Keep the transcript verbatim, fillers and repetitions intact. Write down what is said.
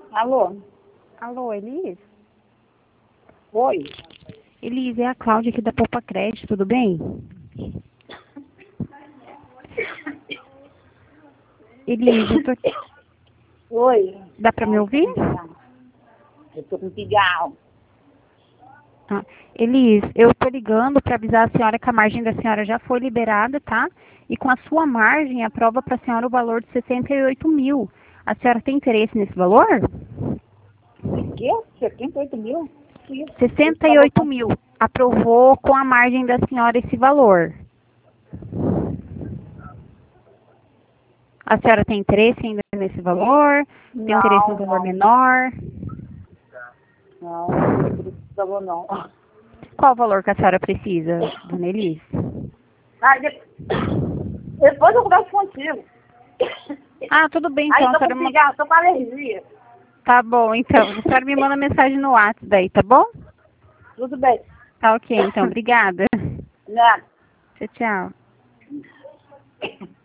Alô? Alô, Elis? Oi? Elis, é a Cláudia aqui da Poupa Crédito, tudo bem? Elis, eu tô aqui. Oi? Dá pra me ouvir? Eu tô com cigarro. Ah, Elis, eu tô ligando para avisar a senhora que a margem da senhora já foi liberada, tá? E com a sua margem, aprova para a senhora o valor de sessenta e oito mil. A senhora tem interesse nesse valor? O quê? setenta e oito mil? Que isso? sessenta e oito mil. Aprovou com a margem da senhora esse valor. A senhora tem interesse ainda nesse valor? Tem Não, interesse no valor não. menor? Não, não precisava não. Qual o valor que a senhora precisa, dona Elis? Ah, de- depois eu converso contigo. Ah, tudo bem, Aí então. A tô senhora com me... cigarro, tô com alergia. Tá bom, então. A senhora me manda mensagem no WhatsApp daí, tá bom? Tudo bem. Tá ok, então. Obrigada. Né? Tchau, tchau.